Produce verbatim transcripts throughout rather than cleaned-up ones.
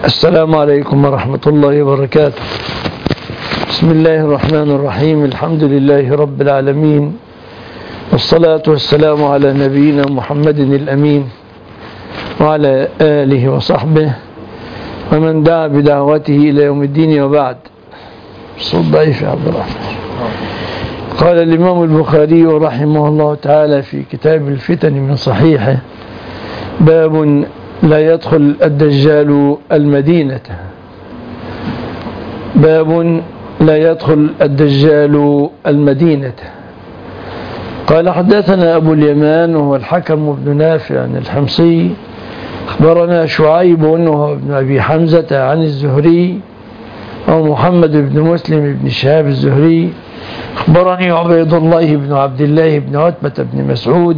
السلام عليكم ورحمة الله وبركاته. بسم الله الرحمن الرحيم. الحمد لله رب العالمين، والصلاة والسلام على نبينا محمد الأمين وعلى آله وصحبه ومن دعا بدعوته إلى يوم الدين، وبعد. صوت ضعيف يا عبد الرحمن. قال الإمام البخاري رحمه الله تعالى في كتاب الفتن من صحيحه: باب لا يدخل الدجال المدينة. باب لا يدخل الدجال المدينة. قال: حدثنا أبو اليمان وهو الحكم بن نافع الحمصي، أخبرنا شعيب وهو ابن أبي حمزة عن الزهري ومحمد بن مسلم بن شهاب الزهري، أخبرني عبيد الله بن عبد الله بن عتبة بن مسعود.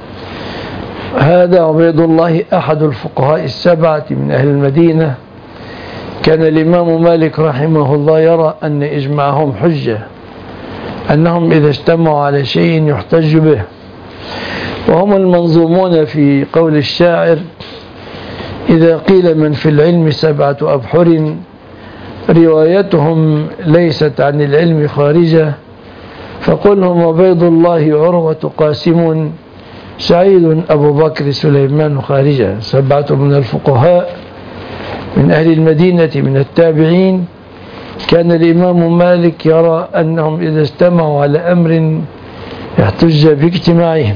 هذا عبيد الله أحد الفقهاء السبعة من أهل المدينة. كان الإمام مالك رحمه الله يرى أن إجماعهم حجة، أنهم إذا اجتمعوا على شيء يحتج به، وهم المنظومون في قول الشاعر: إذا قيل من في العلم سبعة أبحر، روايتهم ليست عن العلم خارجة، فقل هم عبيد الله عروة قاسم سعيد أبو بكر سليمان خارجة. سبعة من الفقهاء من أهل المدينة من التابعين. كان الإمام مالك يرى أنهم إذا اجتمعوا على أمر يحتج باجتماعهم.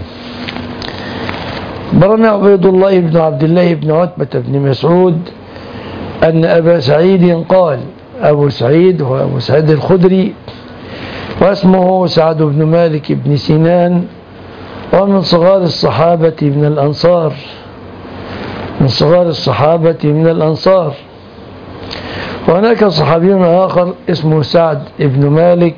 أخبرنا عبيد الله بن عبد الله بن عتبة بن مسعود أن أبا سعيد قال: أبو سعيد هو أبو سعيد الخدري، واسمه سعد بن مالك بن سنان، ومن صغار الصحابة من الأنصار من صغار الصحابة من الأنصار. وهناك صحابي آخر اسمه سعد بن مالك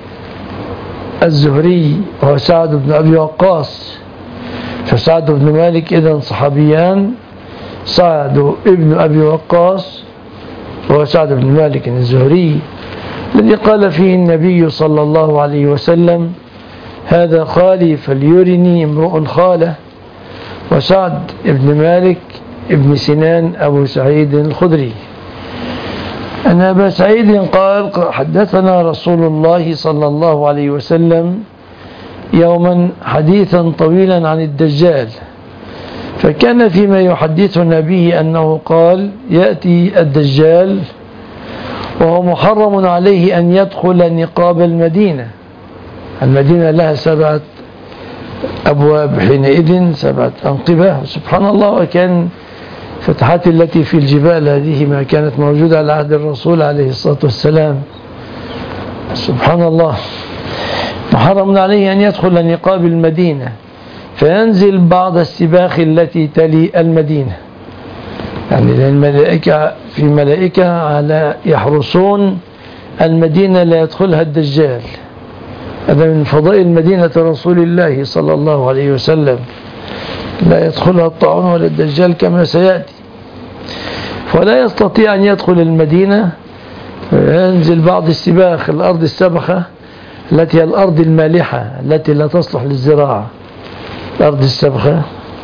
الزهري، وهو سعد بن أبي وقاص. فسعد بن مالك إذن صحابيان: سعد بن أبي وقاص وهو سعد بن مالك الزهري، الذي قال فيه النبي صلى الله عليه وسلم: هذا خالي فليرني امرؤ خاله. وسعد بن مالك ابن سنان أبو سعيد الخدري أن أبا سعيد قال: حدثنا رسول الله صلى الله عليه وسلم يوما حديثا طويلا عن الدجال، فكان فيما يحدثنا به أنه قال: يأتي الدجال وهو محرم عليه أن يدخل نقاب المدينة. المدينة لها سبعة أبواب حينئذ، سبعة أنقبة، سبحان الله. وكان فتحات التي في الجبال هذه ما كانت موجودة على عهد الرسول عليه الصلاة والسلام، سبحان الله. محرم عليه أن يدخل نقاب المدينة، فينزل بعض السباخ التي تلي المدينة. يعني الملائكة في ملائكة على يحرسون المدينة لا يدخلها الدجال. هذا من فضائل مدينة رسول الله صلى الله عليه وسلم، لا يدخلها الطاعون ولا الدجال كما سيأتي. فلا يستطيع أن يدخل المدينة، ينزل بعض السباخ، الأرض السبخة التي هي الأرض المالحة التي لا تصلح للزراعة. الأرض السبخة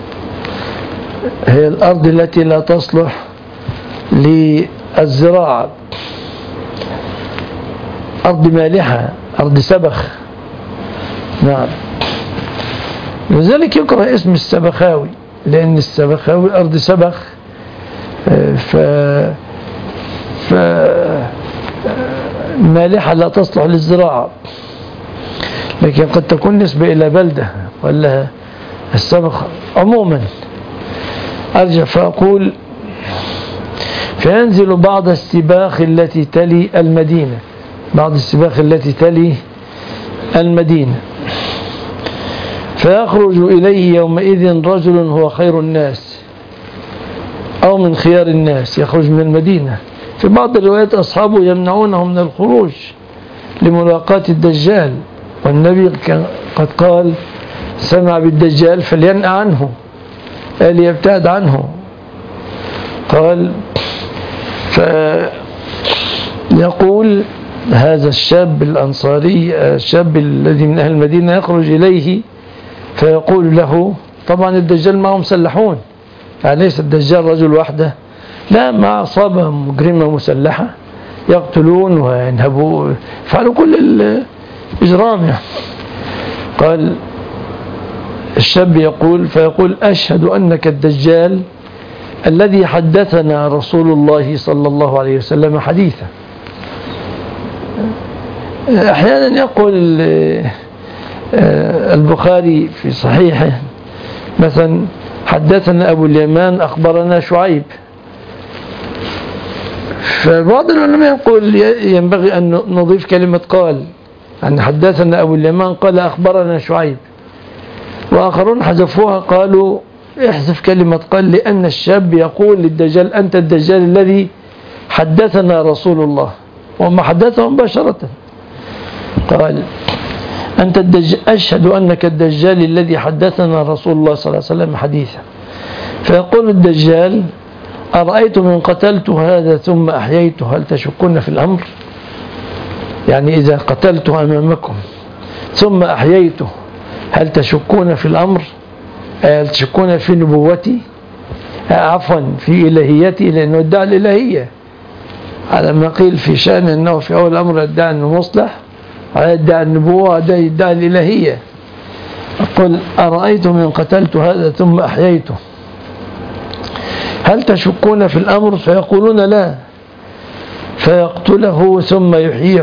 هي الأرض التي لا تصلح للزراعة، أرض مالحة، أرض سبخ. نعم، لذلك يقرأ اسم السبخاوي، لأن السبخاوي أرض سبخ، ف... ف... مالحة لا تصلح للزراعة، لكن قد تكون نسبة إلى بلدة ولا السبخ. عموما أرجع فأقول: فينزل بعض السباخ التي تلي المدينة، بعض السباخ التي تلي المدينة، فيخرج إليه يومئذ رجل هو خير الناس أو من خيار الناس، يخرج من المدينة. في بعض الروايات أصحابه يمنعونه من الخروج لملاقاة الدجال، والنبي قد قال: سمع بالدجال فلينأ عنه، قال يبتعد عنه. قال: فيقول هذا الشاب الأنصاري، الشاب الذي من أهل المدينة، يخرج إليه فيقول له، طبعا الدجال معهم مسلحون، يعني ليس الدجال رجل وحده، لا، مع عصابة مجرمة مسلحة يقتلون وينهبون، يفعلوا كل الإجرام يعني. قال الشاب يقول فيقول أشهد أنك الدجال الذي حدثنا رسول الله صلى الله عليه وسلم حديثا. أحيانا يقول البخاري في صحيحه مثلا حدثنا أبو اليمان أخبرنا شعيب، فبعض العلماء يقول ينبغي أن نضيف كلمة قال، يعني حدثنا أبو اليمان قال أخبرنا شعيب، وآخرون حذفوها قالوا احذف كلمة قال، لأن الشاب يقول للدجال أنت الدجال الذي حدثنا رسول الله، وما حدثه مباشرة. قال أنت الدجال أشهد أنك الدجال الذي حدثنا رسول الله صلى الله عليه وسلم حديثا. فيقول الدجال أرأيتم إن قتلت هذا ثم أحييته هل تشكون في الأمر؟ يعني إذا قتلته أمامكم ثم أحييته هل تشكون في الأمر؟ هل تشكون في نبوتي؟ عفوا في إلهيتي، لأنه ادعى الإلهية على ما قيل في شأن أنه في أول الأمر ادعى أنه مصلح، ادعى النبوة ادعى الإلهية. أقول أرأيتم إن قتلت هذا ثم أحييته هل تشكون في الأمر؟ فيقولون لا، فيقتله ثم يحييه.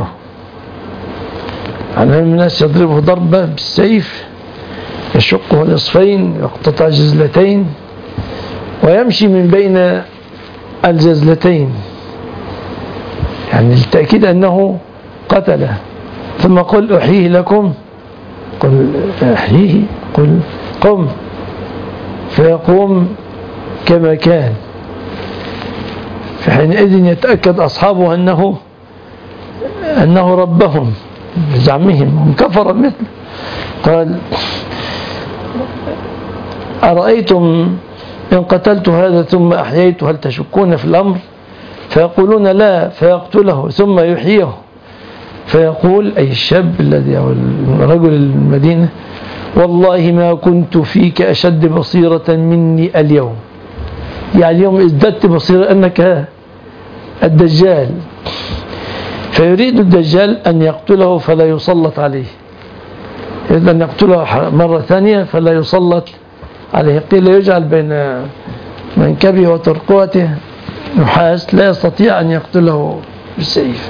عن الناس يضربه ضربة بالسيف يشقه نصفين يقتطع جزلتين ويمشي من بين الجزلتين، يعني للتأكيد أنه قتله. ثم قل أحييه لكم، قل أحييه، قل قم، فيقوم كما كان. فحينئذ يتأكد أصحابه أنه أنه ربهم بزعمهم، هم كفر مثله. قال أرأيتم إن قتلت هذا ثم أحييته هل تشكون في الأمر؟ فيقولون لا، فيقتله ثم يحييه. فيقول أي الشاب الذي أو رجل المدينة والله ما كنت فيك أشد بصيرة مني اليوم، يعني اليوم ازددت بصيرة أنك الدجال. فيريد الدجال أن يقتله فلا يسلط عليه، يريد أن يقتله مرة ثانية فلا يسلط عليه. قيل يجعل بين منكبه وترقوته نحاس لا يستطيع أن يقتله بالسيف.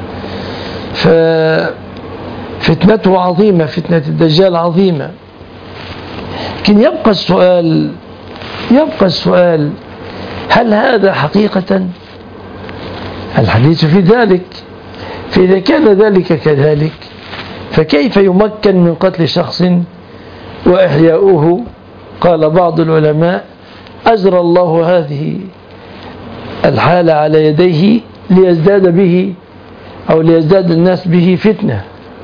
ففتنته عظيمة، فتنة الدجال عظيمة. لكن يبقى السؤال يبقى السؤال هل هذا حقيقة؟ الحديث في ذلك. فإذا كان ذلك كذلك فكيف يمكن من قتل شخص وإحياؤه؟ قال بعض العلماء أجرى الله هذه الحالة على يديه ليزداد به أو ليزداد الناس به فتنة.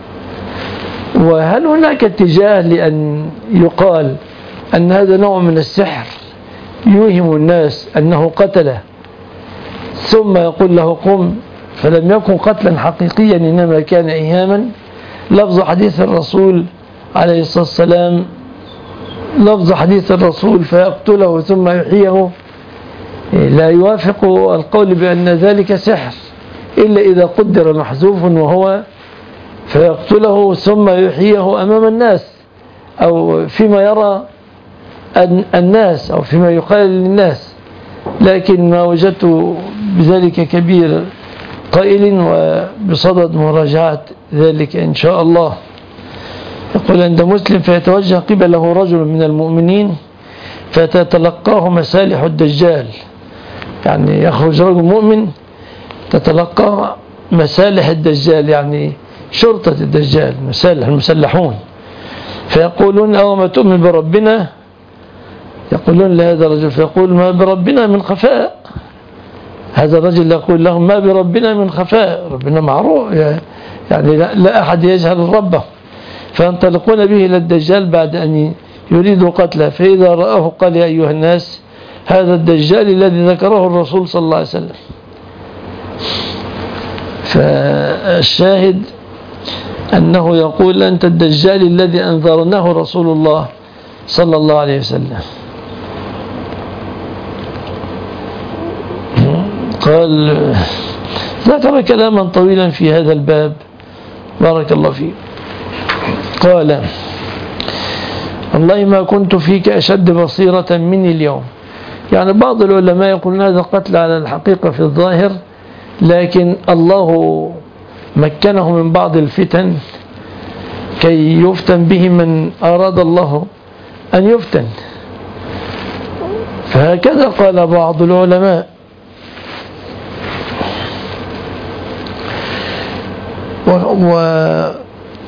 وهل هناك اتجاه لأن يقال أن هذا نوع من السحر يوهم الناس أنه قتله ثم يقول له قم، فلم يكن قتلا حقيقيا إنما كان إيهاما؟ لفظ حديث الرسول عليه الصلاة والسلام، لفظ حديث الرسول فيقتله ثم يحييه لا يوافق القول بأن ذلك سحر إلا إذا قدر محذوف وهو فيقتله ثم يحييه أمام الناس أو فيما يرى الناس أو فيما يقال للناس. لكن ما وجدت بذلك كبير قائل وبصدد مراجعة ذلك إن شاء الله. يقول عند مسلم فيتوجه قبله رجل من المؤمنين فتتلقاه مسالح الدجال، يعني يخرج رجل مؤمن تتلقاه مسالح الدجال، يعني شرطة الدجال، مسالح المسلحون. فيقولون أو ما تؤمن بربنا، يقولون لهذا الرجل فيقول ما بربنا من خفاء. هذا الرجل يقول لهم ما بربنا من خفاء، ربنا معروف، يعني لا أحد يجهل ربه. فينطلقون به إلى الدجال بعد أن يريدوا قتله، فإذا رآه قال يا أيها الناس هذا الدجال الذي ذكره الرسول صلى الله عليه وسلم. فالشاهد أنه يقول أنت الدجال الذي أنذرناه رسول الله صلى الله عليه وسلم. قال ذكر كلاما طويلا في هذا الباب بارك الله فيه. قال والله ما كنت فيك أشد بصيرة مني اليوم. يعني بعض العلماء يقولون هذا قتل على الحقيقة في الظاهر، لكن الله مكنه من بعض الفتن كي يفتن به من أراد الله أن يفتن، فهكذا قال بعض العلماء. وقال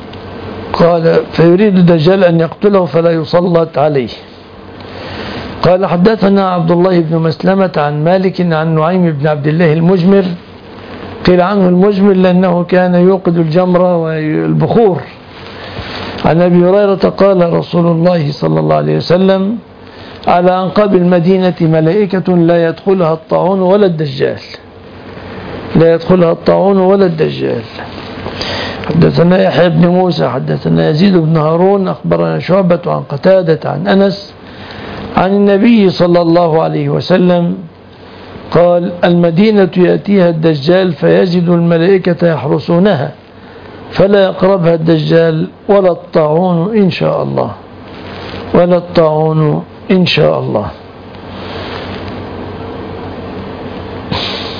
فيريد الدجال أن يقتله فلا يسلط عليه. قال حدثنا عبد الله بن مسلمة عن مالك عن نعيم بن عبد الله المجمر، قيل عنه المجمر لأنه كان يوقد الجمر والبخور. عن أبي هريرة قال رسول الله صلى الله عليه وسلم على أنقاب المدينة ملائكة لا يدخلها الطاعون ولا الدجال، لا يدخلها الطاعون ولا الدجال. حدثنا يحيى بن موسى حدثنا يزيد بن هارون أخبرنا شعبة عن قتادة عن أنس عن النبي صلى الله عليه وسلم قال المدينة يأتيها الدجال فيجد الملائكة يحرسونها فلا يقربها الدجال ولا الطاعون إن شاء الله، ولا الطاعون إن شاء الله.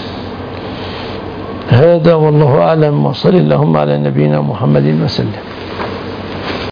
هذا والله أعلم، وصل اللهم على نبينا محمد وسلم.